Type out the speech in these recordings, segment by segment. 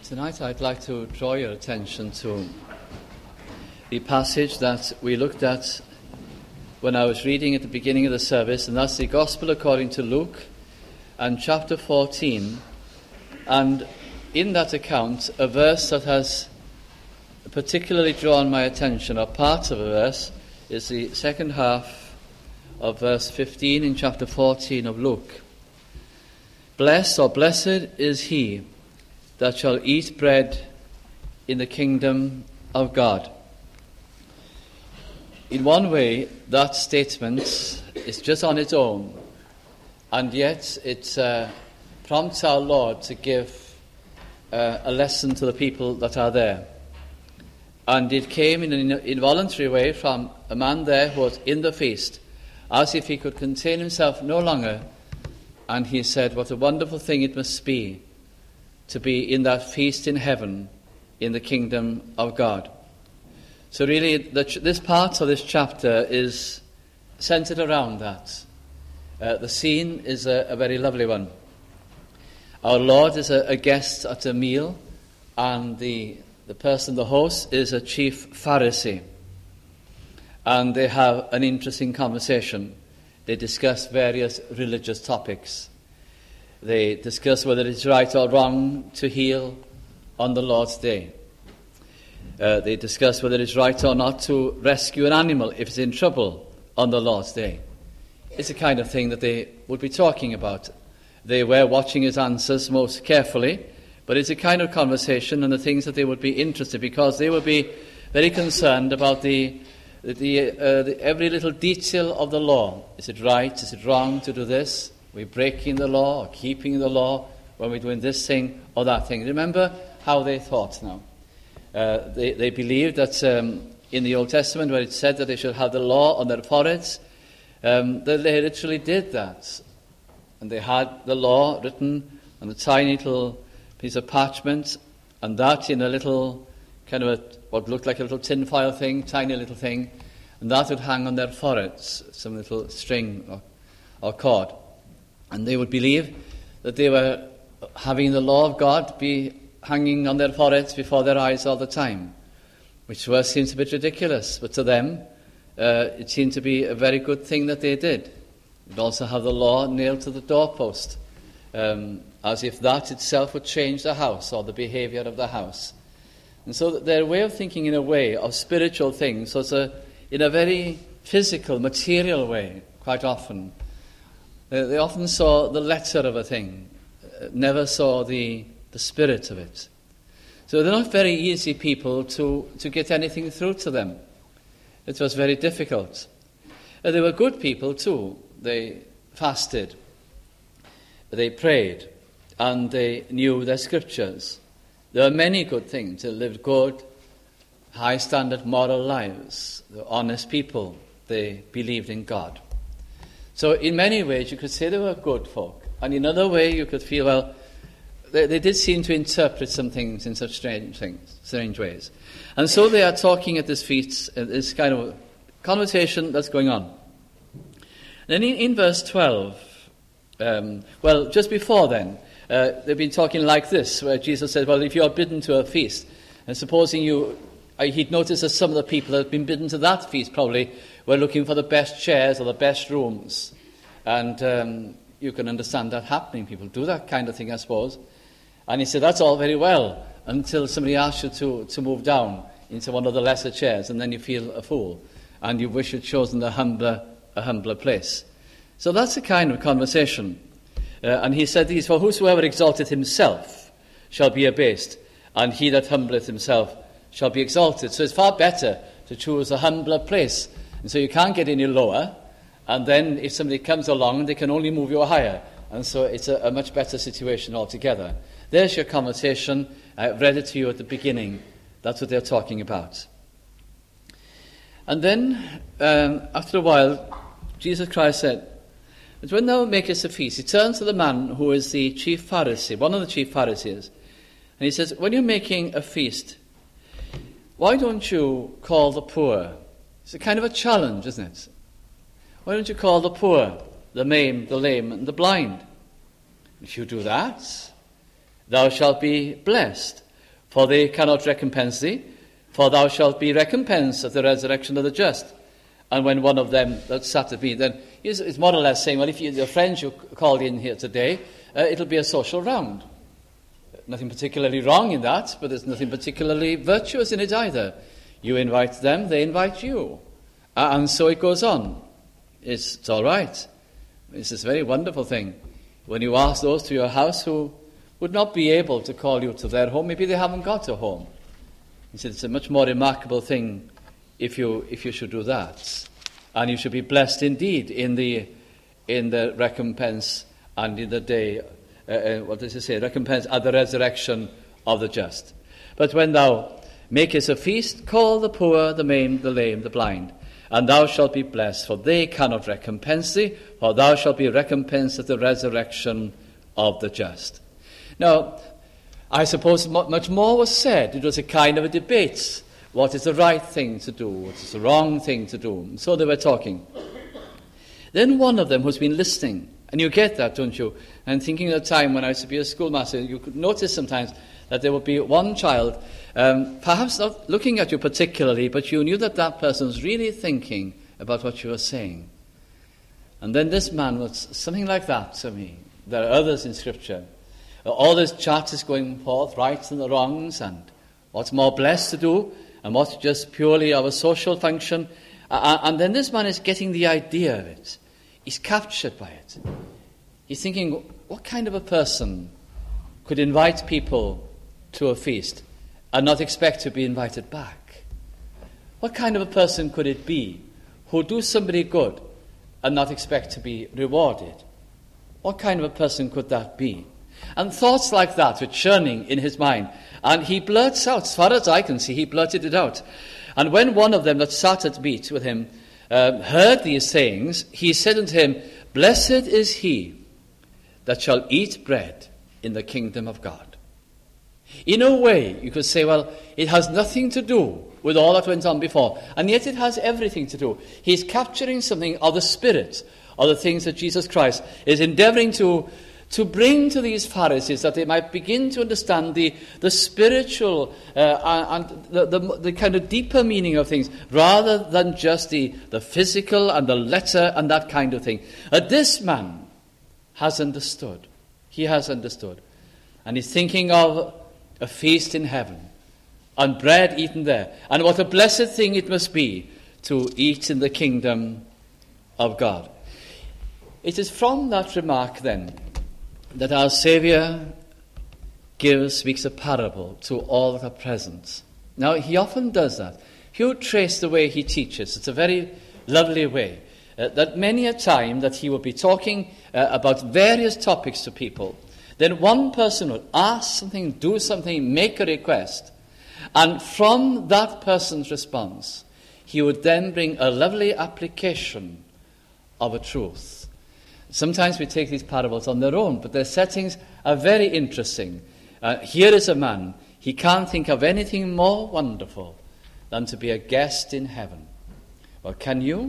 Tonight I'd like to draw your attention to the passage that we looked at when I was reading at the beginning of the service, and that's the Gospel according to Luke and chapter 14. And in that account, a verse that has particularly drawn my attention, or part of a verse, is the second half of verse 15 in chapter 14 of Luke. Blessed or blessed is he that shall eat bread in the kingdom of God. In one way, that statement is just on its own, and yet it prompts our Lord to give a lesson to the people that are there. And it came in an involuntary way from a man there who was in the feast, as if he could contain himself no longer, and he said, what a wonderful thing it must be to be in that feast in heaven, in the kingdom of God. So really, this part of this chapter is centered around that. The scene is a very lovely one. Our Lord is a guest at a meal, and the person, the host, is a chief Pharisee. And they have an interesting conversation. They discuss various religious topics. They discuss whether it's right or wrong to heal on the Lord's Day. They discuss whether it's right or not to rescue an animal if it's in trouble on the Lord's Day. It's the kind of thing that they would be talking about. They were watching his answers most carefully, but it's a kind of conversation and the things that they would be interested, because they would be very concerned about the every little detail of the law. Is it right? Is it wrong to do this? We're breaking the law or keeping the law when we're doing this thing or that thing. Remember how they thought now. They believed that in the Old Testament, where it said that they should have the law on their foreheads, that they literally did that. And they had the law written on a tiny little piece of parchment, and that in a little kind of what looked like a little tinfoil thing, tiny little thing, and that would hang on their foreheads, some little string or cord. And they would believe that they were having the law of God be hanging on their foreheads before their eyes all the time, which seems a bit ridiculous, but to them it seemed to be a very good thing that they did. They'd also have the law nailed to the doorpost, as if that itself would change the house or the behavior of the house. And so their way of thinking, in a way, of spiritual things was in a very physical, material way, quite often. They often saw the letter of a thing, never saw the spirit of it. So they're not very easy people to get anything through to them. It was very difficult. They were good people too. They fasted, they prayed, and they knew their scriptures. There were many good things. They lived good, high-standard moral lives. They were honest people. They believed in God. So in many ways you could say they were good folk. And in another way you could feel, well, they did seem to interpret some things in such strange ways. And so they are talking at this feast, this kind of conversation that's going on. Then in verse 12, just before then, they've been talking like this, where Jesus said, well, if you are bidden to a feast, and supposing he'd noticed that some of the people that had been bidden to that feast probably were looking for the best chairs or the best rooms. And you can understand that happening. People do that kind of thing, I suppose. And he said, that's all very well, until somebody asks you to move down into one of the lesser chairs, and then you feel a fool, and you wish you'd chosen a humbler place. So that's the kind of conversation. And he said these, for whosoever exalteth himself shall be abased, and he that humbleth himself shall be exalted. So it's far better to choose a humbler place. And so you can't get any lower, and then if somebody comes along, they can only move you higher. And so it's a much better situation altogether. There's your conversation. I read it to you at the beginning. That's what they're talking about. And then, after a while, Jesus Christ said, but when thou makest a feast, he turns to the man who is the chief Pharisee, one of the chief Pharisees, and he says, when you're making a feast, why don't you call the poor? It's a kind of a challenge, isn't it? Why don't you call the poor, the maimed, the lame, and the blind? If you do that, thou shalt be blessed. for they cannot recompense thee, for thou shalt be recompensed at the resurrection of the just. And when one of them that sat at meat, then it's more or less saying, well, if your friends you called in here today, it'll be a social round. Nothing particularly wrong in that, but there's nothing particularly virtuous in it either. You invite them, they invite you. And so it goes on. It's all right. It's this very wonderful thing. When you ask those to your house who would not be able to call you to their home, maybe they haven't got a home. He said it's a much more remarkable thing if you should do that. And you should be blessed indeed in the recompense and in the day, what does it say? Recompense at the resurrection of the just. But when thou makest a feast, call the poor, the maimed, the lame, the blind, and thou shalt be blessed, for they cannot recompense thee, for thou shalt be recompensed at the resurrection of the just. Now, I suppose much more was said. It was a kind of a debate. What is the right thing to do? What is the wrong thing to do? And so they were talking. Then one of them who's been listening, and you get that, don't you? And thinking of the time when I used to be a schoolmaster, you could notice sometimes that there would be one child, perhaps not looking at you particularly, but you knew that that person was really thinking about what you were saying. And then this man was something like that to me. There are others in Scripture. All this chat is going forth, rights and the wrongs, and what's more blessed to do, and what's just purely our social function. And then this man is getting the idea of it. He's captured by it. He's thinking, what kind of a person could invite people to a feast and not expect to be invited back? What kind of a person could it be who do somebody good and not expect to be rewarded? What kind of a person could that be? And thoughts like that were churning in his mind. And he blurts out, as far as I can see, he blurted it out. And when one of them that sat at meat with him heard these sayings, he said unto him, Blessed is he that shall eat bread in the kingdom of God. In a way, you could say, well, it has nothing to do with all that went on before. And yet it has everything to do. He's capturing something of the Spirit, of the things that Jesus Christ is endeavoring to bring to these Pharisees, that they might begin to understand the spiritual and the kind of deeper meaning of things, rather than just the physical and the letter and that kind of thing. This man has understood. He has understood. And he's thinking of a feast in heaven and bread eaten there. And what a blessed thing it must be to eat in the kingdom of God. It is from that remark then that our Saviour speaks a parable to all that are present. Now, he often does that. If you trace the way he teaches, it's a very lovely way. That many a time that he will be talking about various topics to people, then one person will ask something, do something, make a request, and from that person's response, he would then bring a lovely application of a truth. Sometimes we take these parables on their own, but their settings are very interesting. Here is a man. He can't think of anything more wonderful than to be a guest in heaven. Well, can you?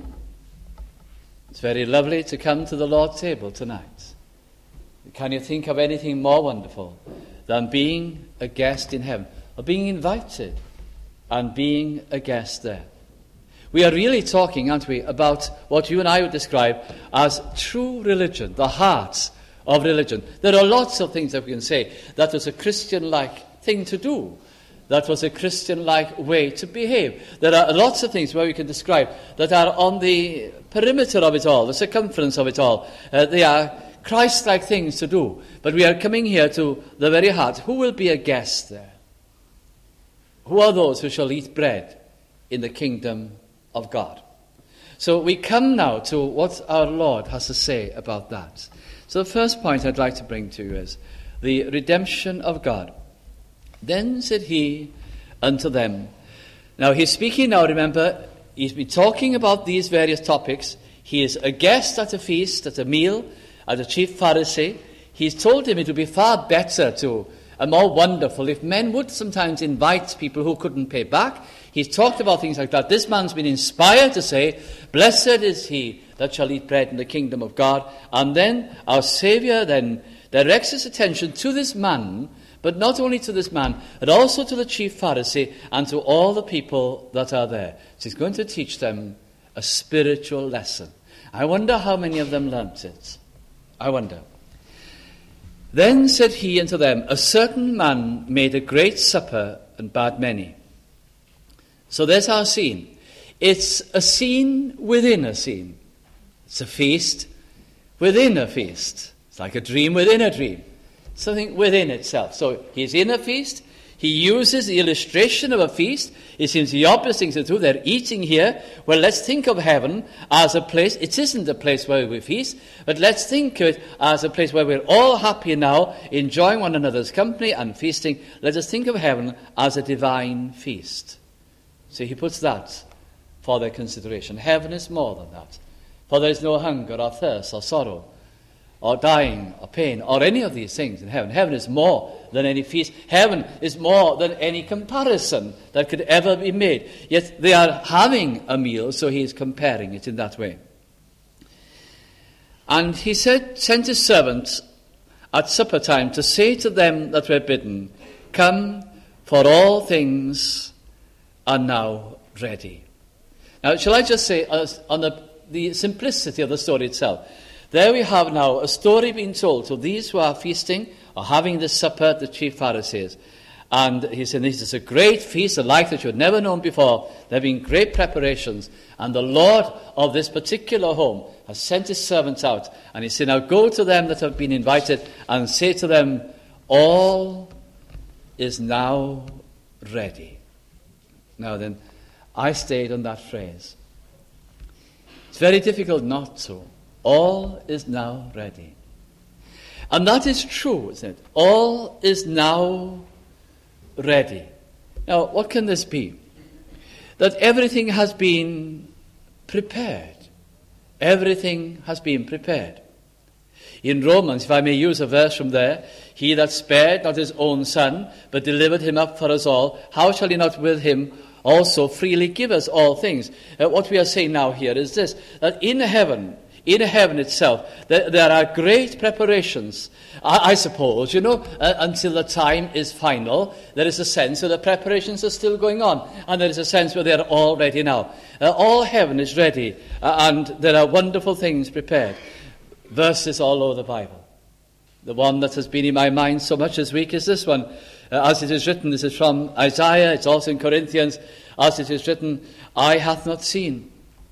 It's very lovely to come to the Lord's table tonight. Can you think of anything more wonderful than being a guest in heaven, or being invited and being a guest there? We are really talking, aren't we, about what you and I would describe as true religion, the heart of religion. There are lots of things that we can say. That was a Christian-like thing to do. That was a Christian-like way to behave. There are lots of things where we can describe that are on the perimeter of it all, the circumference of it all. They are Christ-like things to do. But we are coming here to the very heart. Who will be a guest there? Who are those who shall eat bread in the kingdom of God? So we come now to what our Lord has to say about that. So the first point I'd like to bring to you is the redemption of God. Then said he unto them. Now he's speaking now, remember, he's been talking about these various topics. He is a guest at a feast, at a meal, at a chief Pharisee. He's told him it would be far better and more wonderful if men would sometimes invite people who couldn't pay back. He's talked about things like that. This man's been inspired to say, Blessed is he that shall eat bread in the kingdom of God. And then our Saviour then directs his attention to this man But not only to this man, but also to the chief Pharisee and to all the people that are there. So he's going to teach them a spiritual lesson. I wonder how many of them learnt it. I wonder. Then said he unto them, a certain man made a great supper and bade many. So there's our scene. It's a scene within a scene. It's a feast within a feast. It's like a dream within a dream. Something within itself. So he's in a feast. He uses the illustration of a feast. It seems the obvious thing to do. They're eating here. Well, let's think of heaven as a place. It isn't a place where we feast, but let's think of it as a place where we're all happy now, enjoying one another's company and feasting. Let us think of heaven as a divine feast. So he puts that for their consideration. Heaven is more than that. For there is no hunger or thirst or sorrow or dying or pain or any of these things in heaven. Heaven is more than any feast. Heaven is more than any comparison that could ever be made. Yet they are having a meal, so he is comparing it in that way. And he sent his servant at supper time to say to them that were bidden, come, for all things are now ready. Now, shall I just say, on the simplicity of the story itself, there we have now a story being told to these who are feasting or having this supper at the chief Pharisees. And he said, this is a great feast, a like that you had never known before. There have been great preparations. And the Lord of this particular home has sent his servants out. And he said, now go to them that have been invited and say to them, all is now ready. Now then, I stayed on that phrase. It's very difficult not to. All is now ready. And that is true, isn't it? All is now ready. Now, what can this be? That everything has been prepared. Everything has been prepared. In Romans, if I may use a verse from there, he that spared not his own son, but delivered him up for us all, how shall he not with him also freely give us all things? What we are saying now here is this, that in heaven itself, there are great preparations. I suppose, until the time is final, there is a sense that the preparations are still going on, and there is a sense where they are all ready now. All heaven is ready, and there are wonderful things prepared. Verses all over the Bible. The one that has been in my mind so much this week is this one. As it is written, this is from Isaiah, it's also in Corinthians, as it is written, eye hath not seen,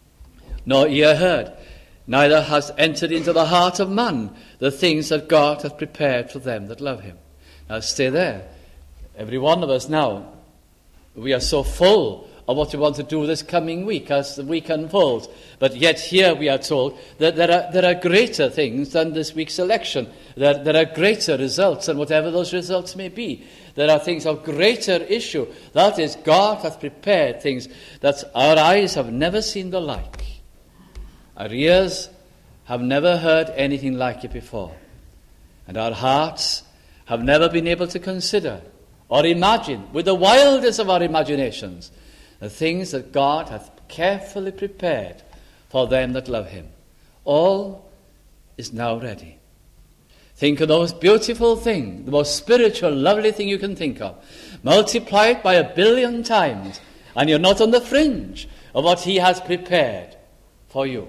nor ear heard, neither has entered into the heart of man the things that God hath prepared for them that love him. Now stay there. Every one of us now, we are so full of what we want to do this coming week as the week unfolds. But yet here we are told that there are greater things than this week's election. There are greater results, and whatever those results may be. There are things of greater issue. That is, God hath prepared things that our eyes have never seen the like. Our ears have never heard anything like it before. And our hearts have never been able to consider or imagine, with the wildest of our imaginations, the things that God hath carefully prepared for them that love him. All is now ready. Think of the most beautiful thing, the most spiritual, lovely thing you can think of. Multiply it by 1 billion times, and you're not on the fringe of what he has prepared for you.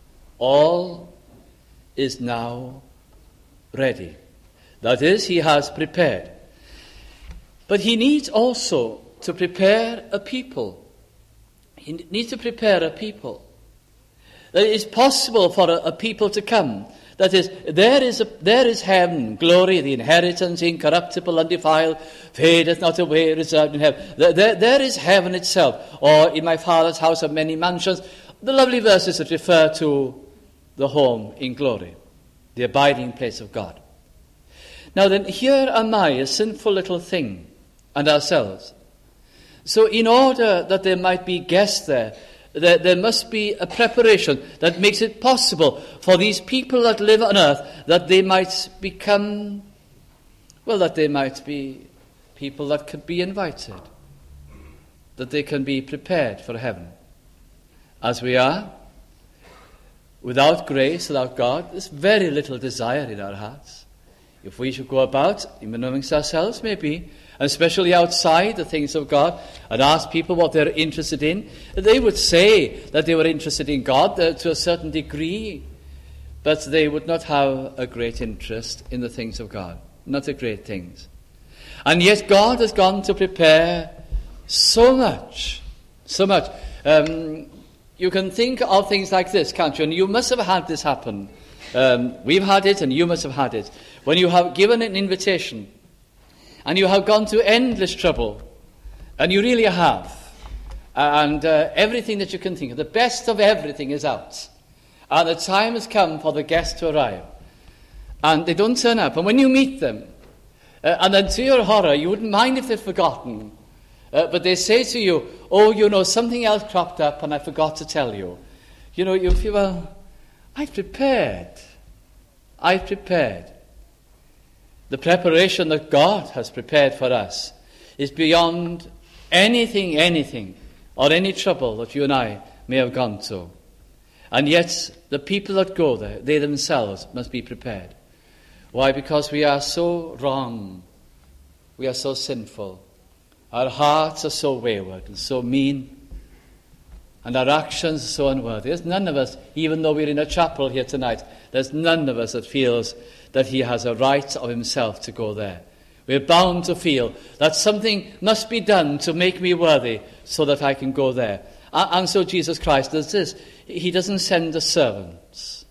All is now ready. That is, he has prepared. But he needs also to prepare a people. He needs to prepare a people. That it is possible for a people to come. That is, there is heaven, glory, the inheritance, incorruptible, undefiled, fadeth not away, reserved in heaven. There is heaven itself. Or in my Father's house are many mansions. The lovely verses that refer to the home in glory, the abiding place of God. Now then, here am I, a sinful little thing, and ourselves. So in order that there might be guests there must be a preparation that makes it possible for these people that live on earth that they might become, that they might be people that could be invited, that they can be prepared for heaven. As we are, without grace, without God, there's very little desire in our hearts. if we should go about, even amongst ourselves maybe, and especially outside the things of God, and ask people what they're interested in, they would say that they were interested in God to a certain degree, but they would not have a great interest in the things of God, not the great things. And yet God has gone to prepare so much, so much. You can think of things like this, can't you? And you must have had this happen. We've had it, and you must have had it. When you have given an invitation, and you have gone to endless trouble, and you really have, and everything that you can think of, the best of everything is out, and the time has come for the guests to arrive, and they don't turn up. And when you meet them, and then to your horror, you wouldn't mind if they'd forgotten, but they say to you, oh, you know, something else cropped up and I forgot to tell you. You know, you feel, well, I've prepared. The preparation that God has prepared for us is beyond anything, or any trouble that you and I may have gone to. And yet, the people that go there, they themselves must be prepared. Why? Because we are so wrong. We are so sinful. Our hearts are so wayward and so mean. And our actions are so unworthy. There's none of us, even though we're in a chapel here tonight, there's none of us that feels that he has a right of himself to go there. We're bound to feel that something must be done to make me worthy so that I can go there. And so Jesus Christ does this. He doesn't send the servants.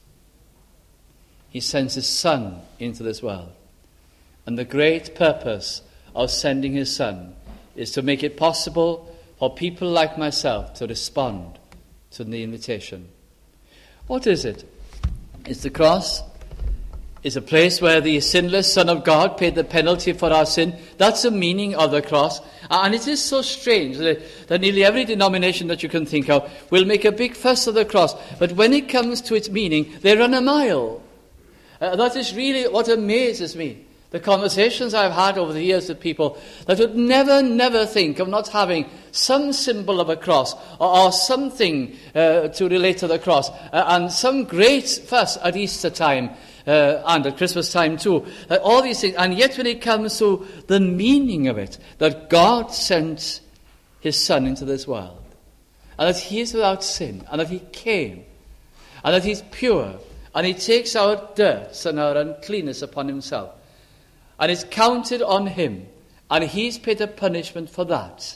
He sends his Son into this world. And the great purpose of sending his Son is to make it possible for people like myself to respond to the invitation. What is it? It's the cross. It's a place where the sinless Son of God paid the penalty for our sin. That's the meaning of the cross. And it is so strange that nearly every denomination that you can think of will make a big fuss of the cross. But when it comes to its meaning, they run a mile. That is really what amazes me. The conversations I've had over the years with people that would never think of not having some symbol of a cross or something to relate to the cross, and some great fuss at Easter time and at Christmas time too. All these things, and yet when it comes to the meaning of it, that God sent his Son into this world, and that he is without sin, and that he came, and that he's pure, and he takes our dirt and our uncleanness upon himself. And it's counted on him. And he's paid a punishment for that.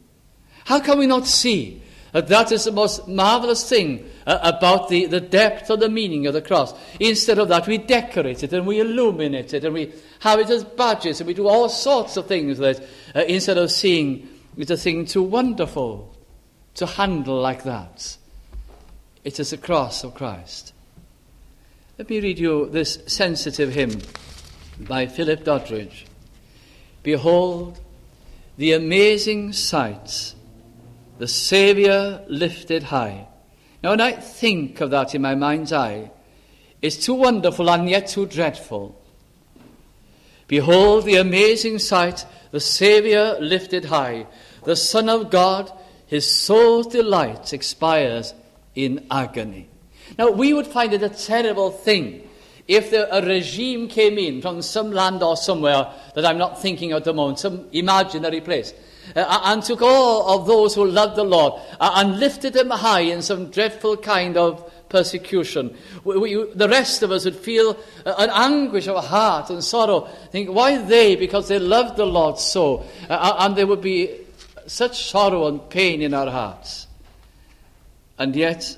How can we not see that that is the most marvelous thing about the depth of the meaning of the cross? Instead of that, we decorate it and we illuminate it and we have it as badges and we do all sorts of things with it, instead of seeing it a thing too wonderful to handle like that. It is the cross of Christ. Let me read you this sensitive hymn by Philip Doddridge. Behold, the amazing sight, the Saviour lifted high. Now, when I think of that in my mind's eye, it's too wonderful and yet too dreadful. Behold, the amazing sight, the Saviour lifted high. The Son of God, his soul's delight, expires in agony. Now, we would find it a terrible thing if a regime came in from some land or somewhere that I'm not thinking at the moment, some imaginary place, and took all of those who loved the Lord and lifted them high in some dreadful kind of persecution. The rest of us would feel an anguish of heart and sorrow. Think, why they? Because they loved the Lord so. And there would be such sorrow and pain in our hearts. And yet,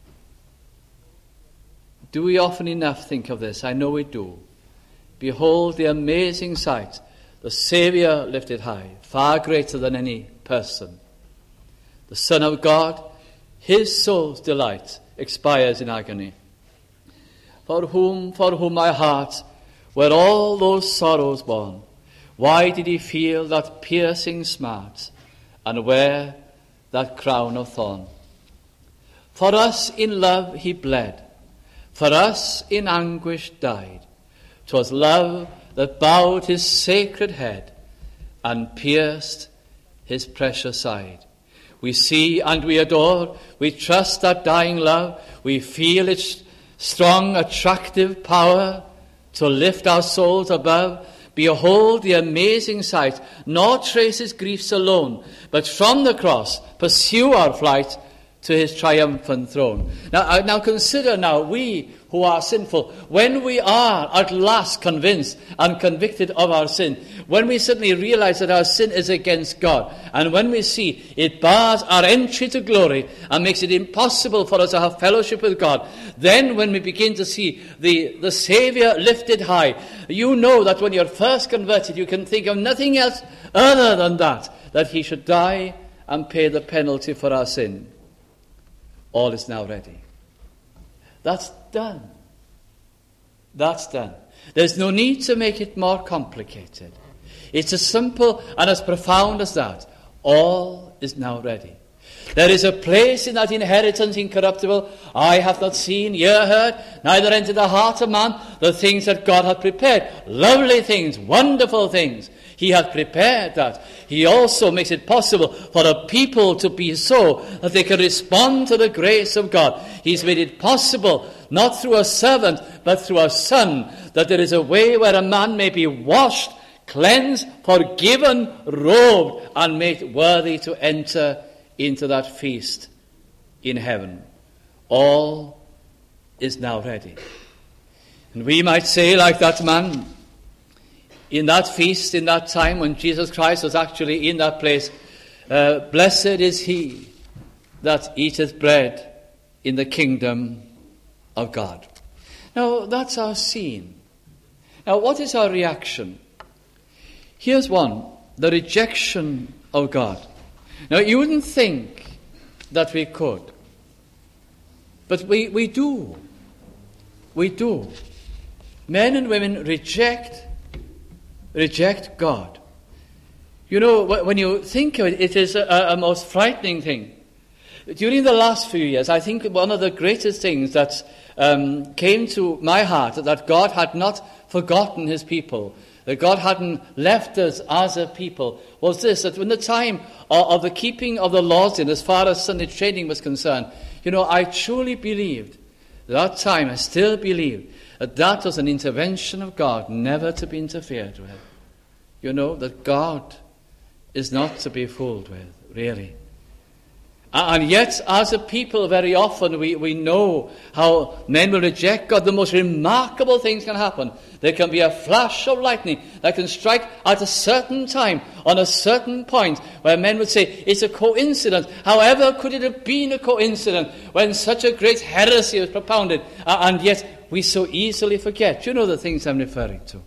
do we often enough think of this? I know we do. Behold the amazing sight, the Saviour lifted high, far greater than any person. The Son of God, his soul's delight, expires in agony. For whom my heart were all those sorrows born? Why did he feel that piercing smart and wear that crown of thorn? For us in love he bled, for us in anguish died. 'Twas love that bowed his sacred head and pierced his precious side. We see and we adore, we trust that dying love, we feel its strong attractive power, to lift our souls above. Behold the amazing sight, nor trace his griefs alone, but from the cross pursue our flight to his triumphant throne. Now consider now, we who are sinful, when we are at last convinced and convicted of our sin, when we suddenly realize that our sin is against God, and when we see it bars our entry to glory and makes it impossible for us to have fellowship with God, then when we begin to see the Saviour lifted high, you know that when you're first converted, you can think of nothing else other than that he should die and pay the penalty for our sin. All is now ready. That's done. That's done. There's no need to make it more complicated. It's as simple and as profound as that. All is now ready. There is a place in that inheritance incorruptible. Eye hath not seen, ear heard, neither entered the heart of man the things that God hath prepared. Lovely things, wonderful things. He hath prepared that. He also makes it possible for a people to be so that they can respond to the grace of God. He's made it possible, not through a servant, but through a son, that there is a way where a man may be washed, cleansed, forgiven, robed, and made worthy to enter into that feast in heaven. All is now ready. And we might say, like that man, in that feast, in that time when Jesus Christ was actually in that place, blessed is he that eateth bread in the kingdom of God. Now, that's our scene. Now, what is our reaction? Here's one: the rejection of God. Now, you wouldn't think that we could, but we do. We do. Men and women reject God. You know, when you think of it, it is a most frightening thing. During the last few years, I think one of the greatest things that came to my heart, that God had not forgotten his people, that God hadn't left us as a people, was this: that when the time of the keeping of the laws in, as far as Sunday training was concerned, you know, I truly believed, that time I still believe, that was an intervention of God, never to be interfered with. You know, that God is not to be fooled with, really. And yet, as a people, very often we know how men will reject God. The most remarkable things can happen. There can be a flash of lightning that can strike at a certain time, on a certain point, where men would say, it's a coincidence. However could it have been a coincidence when such a great heresy was propounded? And yet, we so easily forget. You know the things I'm referring to.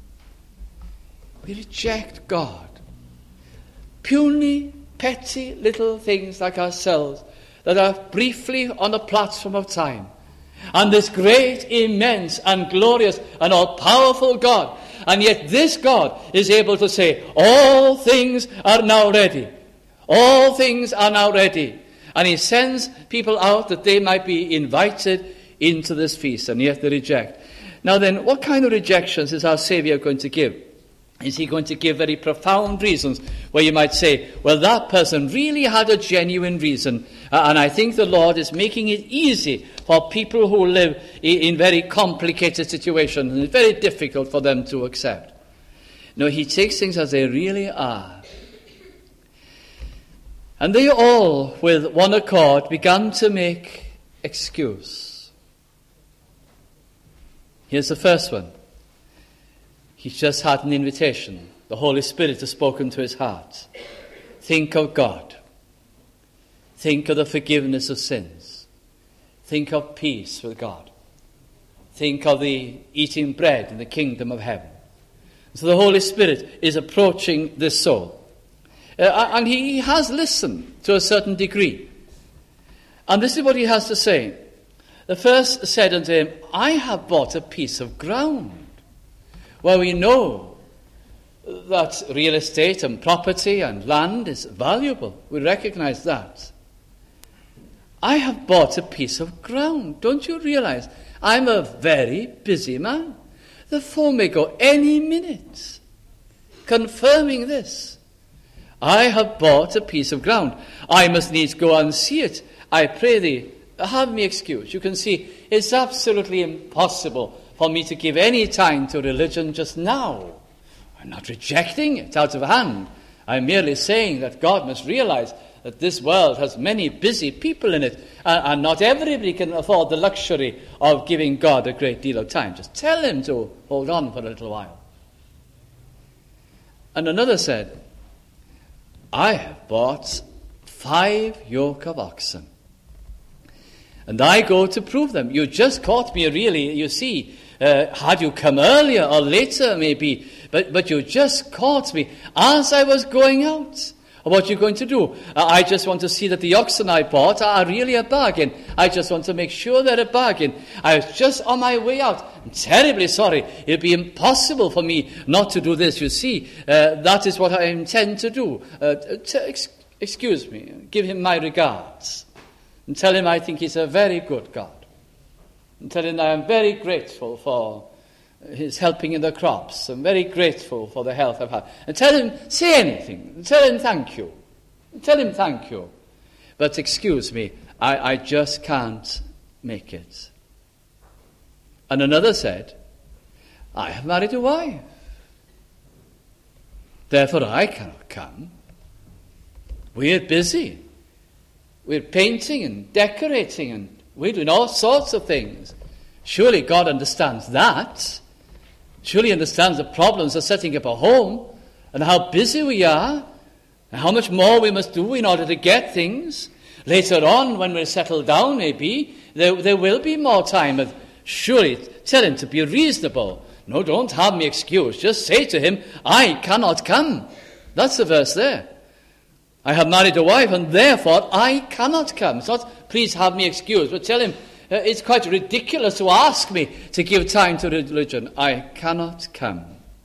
We reject God. Puny, petty little things like ourselves that are briefly on the platform of time. And this great, immense, and glorious, and all-powerful God. And yet this God is able to say, all things are now ready. All things are now ready. And he sends people out that they might be invited into this feast, and yet they reject. Now then, what kind of rejections is our Saviour going to give? Is he going to give very profound reasons where you might say, well, that person really had a genuine reason, and I think the Lord is making it easy for people who live in very complicated situations, and it's very difficult for them to accept. No, he takes things as they really are. And they all, with one accord, began to make excuse. Here's the first one. He's just had an invitation. The Holy Spirit has spoken to his heart. Think of God. Think of the forgiveness of sins. Think of peace with God. Think of the eating bread in the kingdom of heaven. So the Holy Spirit is approaching this soul. And he has listened to a certain degree. And this is what he has to say. The first said unto him, I have bought a piece of ground. Well, we know that real estate and property and land is valuable. We recognize that. I have bought a piece of ground. Don't you realize I'm a very busy man? The phone may go any minute, confirming this. I have bought a piece of ground. I must needs go and see it. I pray thee, have me excused. You can see it's absolutely impossible for me to give any time to religion just now. I'm not rejecting it out of hand. I'm merely saying that God must realize that this world has many busy people in it, and not everybody can afford the luxury of giving God a great deal of time. Just tell him to hold on for a little while. And another said, I have bought 5 yoke of oxen, and I go to prove them. You just caught me, really, you see. Had you come earlier or later, maybe, but you just caught me as I was going out. What are you going to do? I just want to see that the oxen I bought are really a bargain. I just want to make sure they're a bargain. I was just on my way out. I'm terribly sorry. It'd be impossible for me not to do this, you see. That is what I intend to do. Excuse me. Give him my regards. And tell him I think he's a very good God. And tell him I am very grateful for his helping in the crops. I'm very grateful for the health I've had. And tell him, say anything. Tell him thank you. Tell him thank you. But excuse me, I just can't make it. And another said, I have married a wife. Therefore I cannot come. We're busy. We're painting and decorating and we're doing all sorts of things. Surely God understands that. Surely understands the problems of setting up a home and how busy we are and how much more we must do in order to get things. Later on, when we're settled down, maybe, there will be more time. Surely tell him to be reasonable. No, don't have me excused. Just say to him, I cannot come. That's the verse there. I have married a wife and therefore I cannot come. It's not, please have me excused, but tell him, it's quite ridiculous to ask me to give time to religion. I cannot come.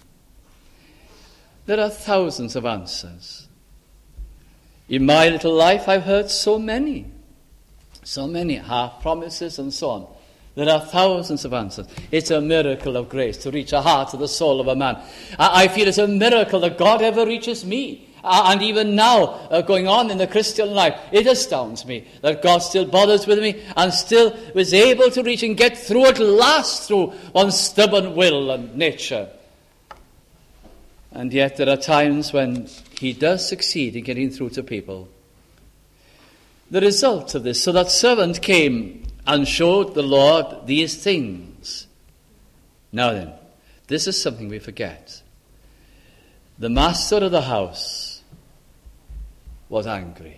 There are thousands of answers. In my little life, I've heard so many half promises and so on. There are thousands of answers. It's a miracle of grace to reach the heart of the soul of a man. I feel it's a miracle that God ever reaches me. And even now, going on in the Christian life, it astounds me that God still bothers with me and still was able to reach and get through at last through one's stubborn will and nature. And yet there are times when he does succeed in getting through to people. The result of this, so that servant came and showed the Lord these things. Now then, this is something we forget. The master of the house was angry.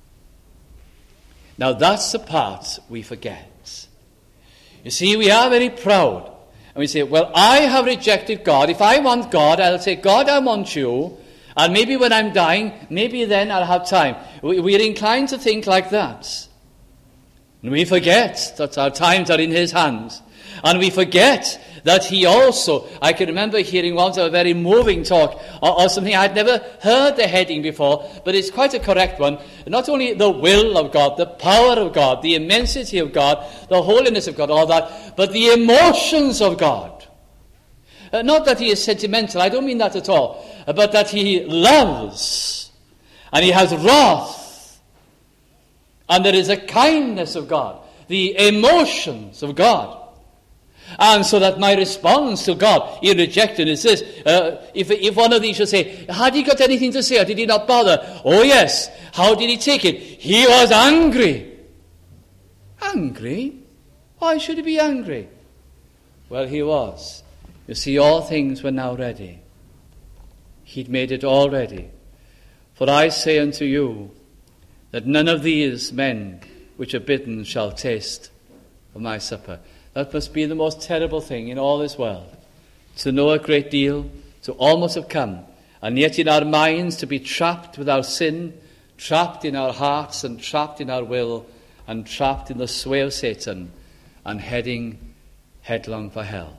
Now that's the part we forget. You see, we are very proud. And we say, well, I have rejected God. If I want God, I'll say, God, I want you. And maybe when I'm dying, maybe then I'll have time. We're inclined to think like that. And we forget that our times are in his hands. And we forget that he also, I can remember hearing once a very moving talk or something I'd never heard the heading before, but it's quite a correct one. Not only the will of God, the power of God, the immensity of God, the holiness of God, all that, but the emotions of God. Not that he is sentimental, I don't mean that at all, but that he loves, and he has wrath, and there is a kindness of God, the emotions of God. And so that my response to God in rejection is this. If one of these should say, had he got anything to say or did he not bother? Oh yes. How did he take it? He was angry. Angry? Why should he be angry? Well, he was. You see, all things were now ready. He'd made it all ready. For I say unto you, that none of these men which are bidden shall taste of my supper. That must be the most terrible thing in all this world. To know a great deal, to almost have come, and yet in our minds to be trapped with our sin, trapped in our hearts and trapped in our will, and trapped in the sway of Satan, and heading headlong for hell.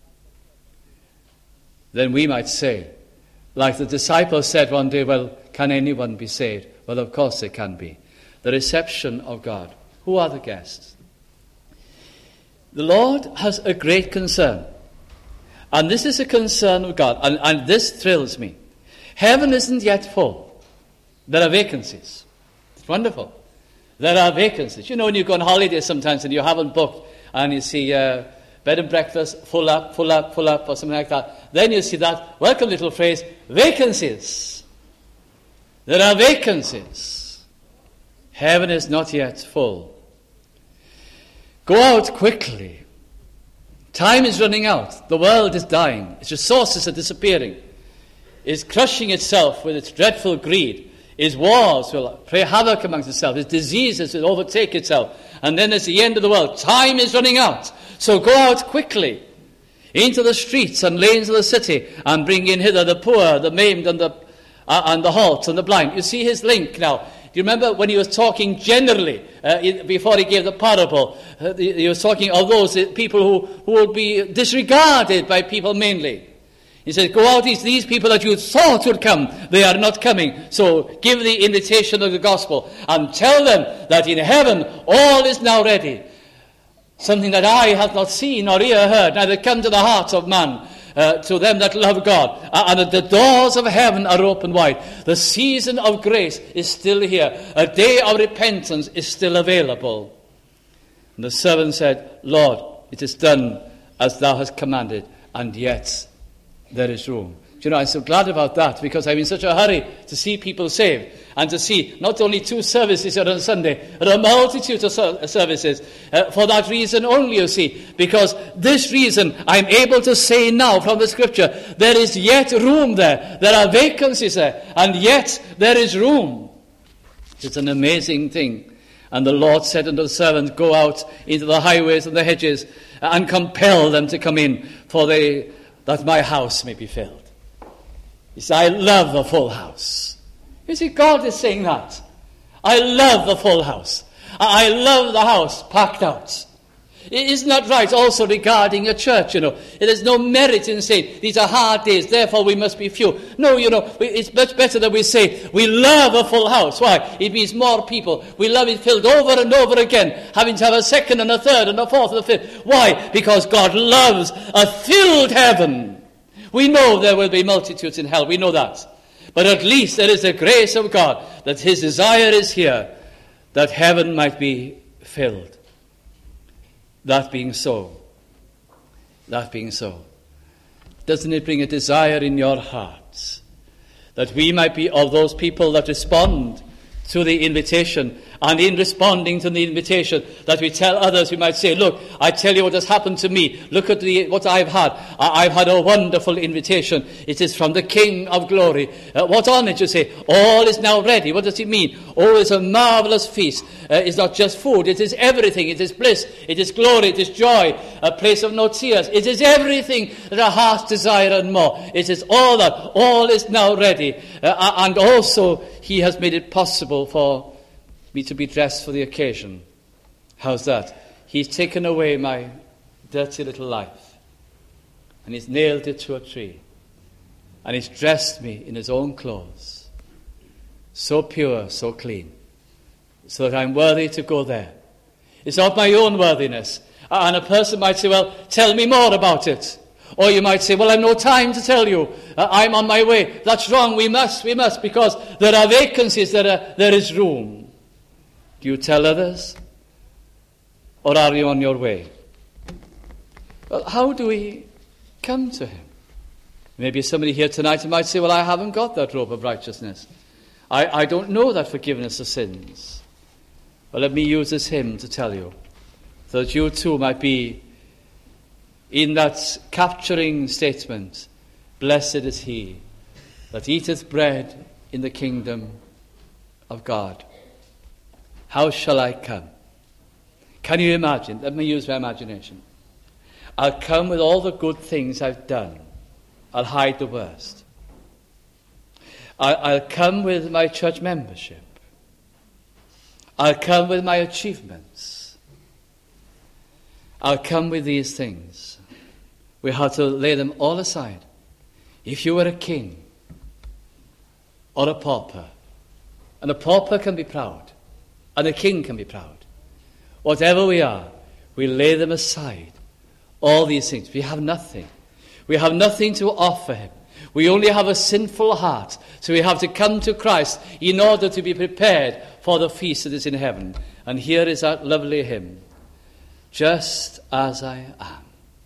Then we might say, like the disciples said one day, well, can anyone be saved? Well, of course they can be. The reception of God. Who are the guests? The Lord has a great concern. And this is a concern of God. And this thrills me. Heaven isn't yet full. There are vacancies. It's wonderful. There are vacancies. You know, when you go on holiday sometimes and you haven't booked and you see bed and breakfast, full up, or something like that. Then you see that welcome little phrase, vacancies. There are vacancies. Heaven is not yet full. Go out quickly. Time is running out. The world is dying. Its resources are disappearing. It's crushing itself with its dreadful greed. Its wars will play havoc amongst itself. Its diseases will overtake itself. And then it's the end of the world. Time is running out. So go out quickly into the streets and lanes of the city and bring in hither the poor, the maimed, and the halt, and the blind. You see his link now. Do you remember when he was talking generally, before he gave the parable, he was talking of those people who would be disregarded by people mainly. He said, go out, these people that you thought would come, they are not coming. So give the invitation of the gospel and tell them that in heaven all is now ready. Something that eye hath not seen nor ear heard, neither come to the heart of man, to them that love God. And the doors of heaven are open wide. The season of grace is still here. A day of repentance is still available. And the servant said, Lord, it is done as thou hast commanded, and yet there is room. Do you know, I'm so glad about that, because I'm in such a hurry to see people saved, and to see not only 2 services here on Sunday, but a multitude of services. For that reason only, you see, because this reason I'm able to say now from the Scripture, there is yet room there. There are vacancies there, and yet there is room. It's an amazing thing. And the Lord said unto the servant, go out into the highways and the hedges, and compel them to come in, that my house may be filled. He said, I love a full house. You see, God is saying that. I love the full house. I love the house packed out. Isn't that right also regarding a church, you know? There's no merit in saying, these are hard days, therefore we must be few. No, you know, it's much better that we say, we love a full house. Why? It means more people. We love it filled over and over again, having to have a second and a third and a fourth and a fifth. Why? Because God loves a filled heaven. We know there will be multitudes in hell, we know that. But at least there is the grace of God that his desire is here, that heaven might be filled. That being so, doesn't it bring a desire in your hearts that we might be of those people that respond to the invitation, and in responding to the invitation that we tell others, we might say, look, I tell you what has happened to me. Look at what I've had. I've had a wonderful invitation. It is from the King of glory. What on it, you say? All is now ready. What does it mean? Oh, it's a marvelous feast. It's not just food. It is everything. It is bliss. It is glory. It is joy. A place of no tears. It is everything that our hearts desire and more. It is all that. All is now ready. And also, he has made it possible for me to be dressed for the occasion. How's that? He's taken away my dirty little life, and he's nailed it to a tree, and he's dressed me in his own clothes, so pure, so clean, so that I'm worthy to go there. It's not my own worthiness. And a person might say, well, tell me more about it. Or you might say, well, I've no time to tell you. I'm on my way. That's wrong. We must, because there are vacancies, there is room. Do you tell others? Or are you on your way? Well, how do we come to him? Maybe somebody here tonight might say, well, I haven't got that robe of righteousness. I don't know that forgiveness of sins. Well, let me use this hymn to tell you, so that you too might be in that capturing statement, blessed is he that eateth bread in the kingdom of God. How shall I come? Can you imagine? Let me use my imagination. I'll come with all the good things I've done. I'll hide the worst. I'll come with my church membership. I'll come with my achievements. I'll come with these things. We have to lay them all aside. If you were a king or a pauper, and a pauper can be proud, and a king can be proud. Whatever we are, we lay them aside. All these things. We have nothing. We have nothing to offer him. We only have a sinful heart. So we have to come to Christ in order to be prepared for the feast that is in heaven. And here is that lovely hymn. Just as I am.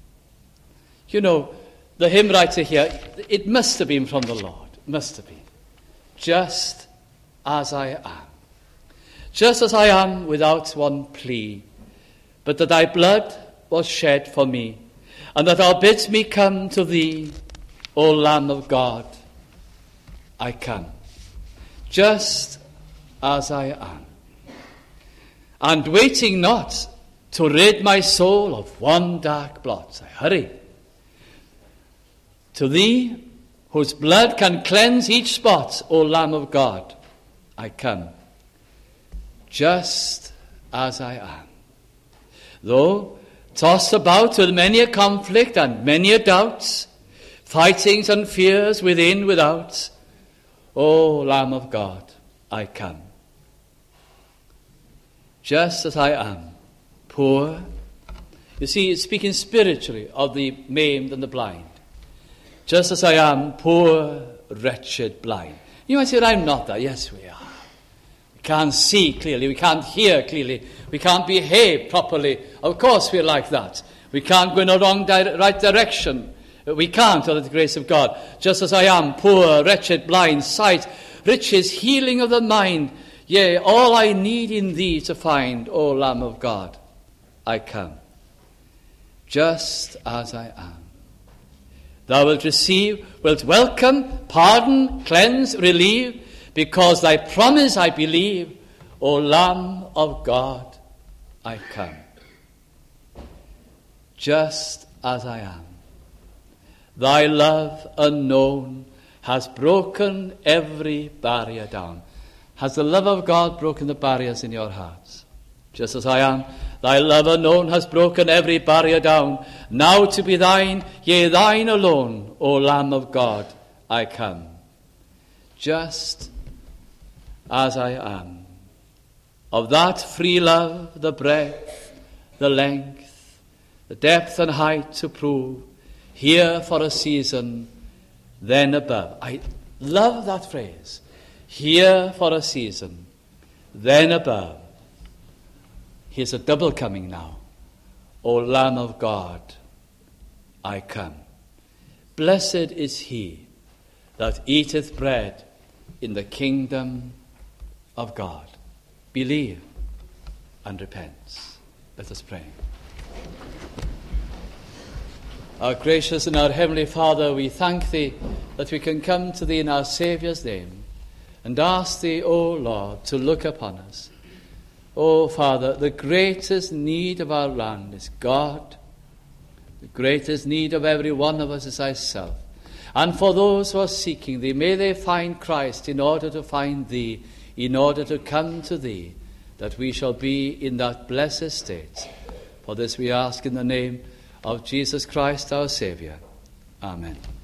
You know, the hymn writer here, it must have been from the Lord. Must have been. Just as I am. Just as I am without one plea, but that thy blood was shed for me, and that thou bidst me come to thee, O Lamb of God, I come. Just as I am. And waiting not to rid my soul of one dark blot, I hurry to thee, whose blood can cleanse each spot, O Lamb of God, I come. Just as I am. Though tossed about with many a conflict and many a doubt, fightings and fears within, without, O Lamb of God, I come. Just as I am, poor. You see, it's speaking spiritually of the maimed and the blind. Just as I am, poor, wretched, blind. You might say, I'm not that. Yes, we are. We can't see clearly. We can't hear clearly. We can't behave properly. Of course we're like that. We can't go in a right direction. We can't, under the grace of God. Just as I am, poor, wretched, blind, sight, riches, healing of the mind. Yea, all I need in thee to find, O Lamb of God, I come. Just as I am. Thou wilt receive, wilt welcome, pardon, cleanse, relieve, because thy promise I believe, O Lamb of God, I come. Just as I am. Thy love unknown has broken every barrier down. Has the love of God broken the barriers in your hearts? Just as I am, thy love unknown has broken every barrier down. Now to be thine, yea, thine alone, O Lamb of God, I come. Just as I am. Of that free love, the breadth, the length, the depth and height to prove, here for a season, then above. I love that phrase. Here for a season, then above. Here's a double coming now. O Lamb of God, I come. Blessed is he that eateth bread in the kingdom of God. Believe and repent. Let us pray. Our gracious and our heavenly Father, we thank thee that we can come to thee in our Saviour's name and ask thee, O Lord, to look upon us. O Father, the greatest need of our land is God. The greatest need of every one of us is thyself. And for those who are seeking thee, may they find Christ in order to find thee, in order to come to thee, that we shall be in that blessed state. For this we ask in the name of Jesus Christ our Saviour. Amen.